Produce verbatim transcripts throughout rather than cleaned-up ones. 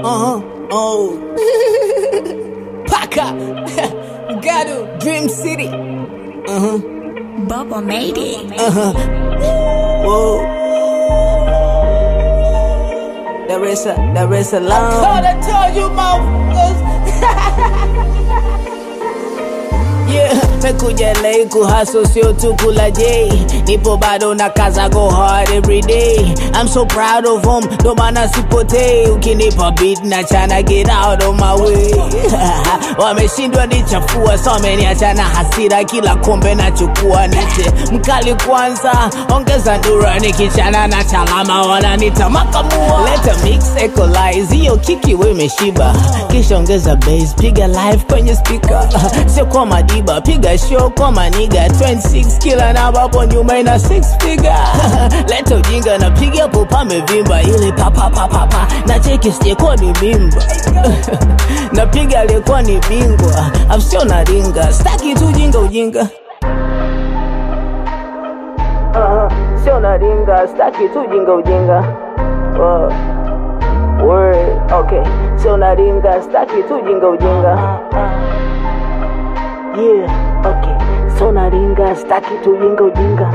Uh-huh. Oh. Paka. Gado. Dream City. Uh-huh. Bubba made it. Uh-huh. Whoa. There is a, there is a long. I thought I told you, motherfuckers. Yeah, mekuja lei kuhustle sio tu kula J. Nipo bado na kaza, go hard every day. I'm so proud of him, ndo maana sipotei. Ukinipa beat na chana, get out of my way. Wameshindwa nichafua, so wameniacha na hasira. Kila kombe na chukua nite mkali kwanza. Ongeza ndura nikichana na chalama, wananita makamua. Let a mix equalize, hiyo kiki we meshiba. Kisha ongeza bass, piga live kwenye speaker. Sio kwa madiba, piga show kwa maniga. twenty-six kila na bapo nyuma ina six figure. Leta ujinga na piga popa mevimba. Ile papa papa pa na cheki sijekuwa ni mimba. Na piga alikuwa ni bingwa. Afsio na ringa, staki tu ujinga ujinga. Uh, sio na ringa, staki tu ujinga ujinga. uh, Word, okay. Sio na ringa, staki tu ujinga ujinga. Yeah, okay. So naringa, staki tu ujinga ujinga.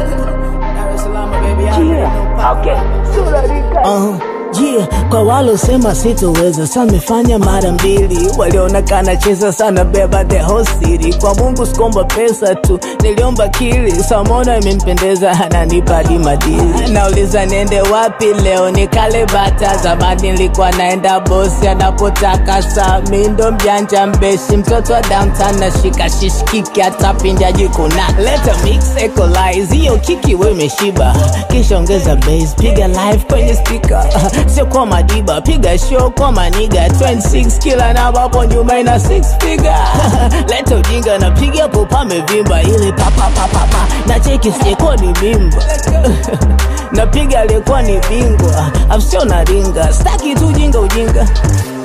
Yeah, okay. So naringa. Uh, yeah, kwa walo sema sitoweza, samefanya mara mbili. Waliona kana cheza sana, beba the whole city. Kwa Mungu sikomba pesa tu, niliomba kili. Samona imempendeza, ananipa di madili. Nauliza nende wapi leo, nikale bata. Zamani nilikuwa naenda bosi anapotaka saa. Mindo mjanja mbeshi, mtoto wa downtown na shika shishikiki hata pinja jikuna. Let a mix equalize, hiyo kiki we meshiba. Kisha ongeza bass, piga live kwenye speaker. Sio kwa madiba, piga show kwa maniga. twenty-six kila na bapo nyuma ina six figure. Leta ujinga na piga popa mevimba. Ile papa papa pa na cheki sijekuwa ni mimba. Na piga alikuwa ni bingwa. Afsio na ringa, staki tu ujinga ujinga.